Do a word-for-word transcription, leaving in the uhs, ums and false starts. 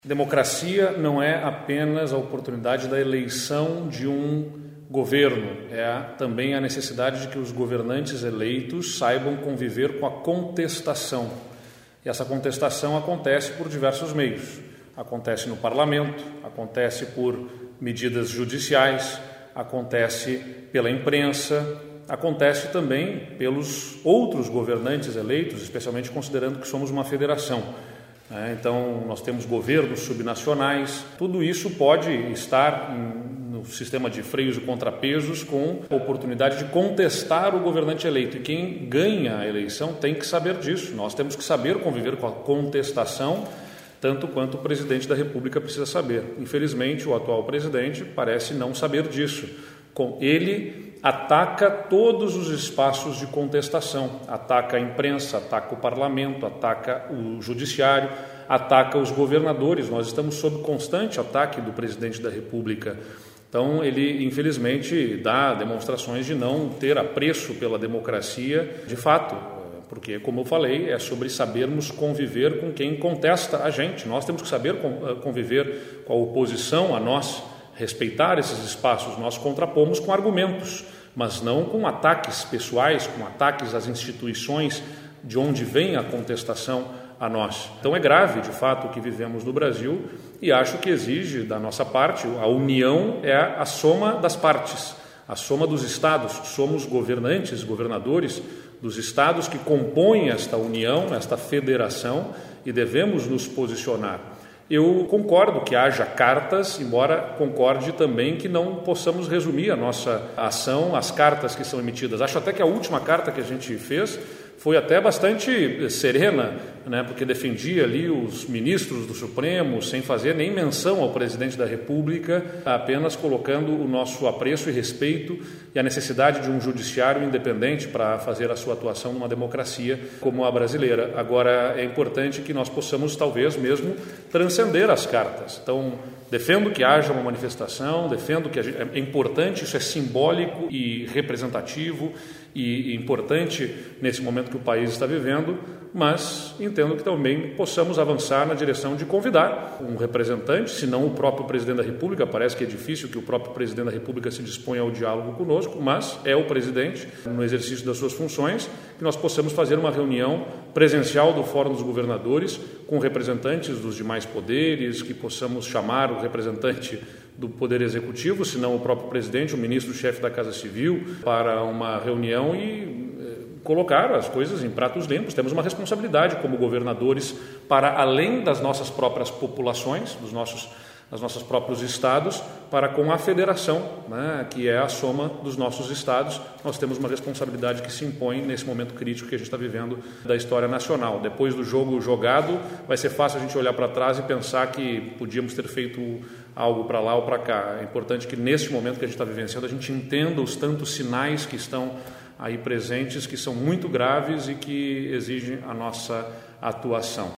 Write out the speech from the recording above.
Democracia não é apenas a oportunidade da eleição de um governo, é também a necessidade de que os governantes eleitos saibam conviver com a contestação. E essa contestação acontece por diversos meios. Acontece no parlamento, acontece por medidas judiciais, acontece pela imprensa, acontece também pelos outros governantes eleitos, especialmente considerando que somos uma federação. Então, nós temos governos subnacionais, tudo isso pode estar no sistema de freios e contrapesos com a oportunidade de contestar o governante eleito. E quem ganha a eleição tem que saber disso. Nós temos que saber conviver com a contestação, tanto quanto o presidente da República precisa saber. Infelizmente, o atual presidente parece não saber disso. Ele ataca todos os espaços de contestação, ataca a imprensa, ataca o parlamento, ataca o judiciário, ataca os governadores. Nós estamos sob constante ataque do presidente da República. Então, ele, infelizmente, dá demonstrações de não ter apreço pela democracia de fato, porque, como eu falei, é sobre sabermos conviver com quem contesta a gente. Nós temos que saber conviver com a oposição a nós, respeitar esses espaços. Nós contrapomos com argumentos, mas não com ataques pessoais, com ataques às instituições de onde vem a contestação a nós. Então é grave, de fato, o que vivemos no Brasil e acho que exige da nossa parte, a união é a soma das partes, a soma dos estados. Somos governantes, governadores dos estados que compõem esta união, esta federação, e devemos nos posicionar. Eu concordo que haja cartas, embora concorde também que não possamos resumir a nossa ação às cartas que são emitidas. Acho até que a última carta que a gente fez foi até bastante serena, né, porque defendia ali os ministros do Supremo sem fazer nem menção ao presidente da República, apenas colocando o nosso apreço e respeito e a necessidade de um judiciário independente para fazer a sua atuação numa democracia como a brasileira. Agora, é importante que nós possamos, talvez mesmo, transcender as cartas. Então, defendo que haja uma manifestação, defendo que é importante, isso é simbólico e representativo e importante nesse momento que o país está vivendo, mas entendo que também possamos avançar na direção de convidar um representante, se não o próprio presidente da República. Parece que é difícil que o próprio presidente da República se disponha ao diálogo conosco, mas é o presidente, no exercício das suas funções, que nós possamos fazer uma reunião presencial do Fórum dos Governadores com representantes dos demais poderes, que possamos chamar o representante do Poder Executivo, se não o próprio presidente, o ministro-chefe da Casa Civil, para uma reunião e colocar as coisas em pratos limpos. Temos uma responsabilidade como governadores para, além das nossas próprias populações, dos nossos, dos nossos próprios estados, para com a federação, né, que é a soma dos nossos estados. Nós temos uma responsabilidade que se impõe nesse momento crítico que a gente está vivendo da história nacional. Depois do jogo jogado, vai ser fácil a gente olhar para trás e pensar que podíamos ter feito algo para lá ou para cá. É importante que neste momento que a gente está vivenciando, a gente entenda os tantos sinais que estão aí presentes, que são muito graves e que exigem a nossa atuação.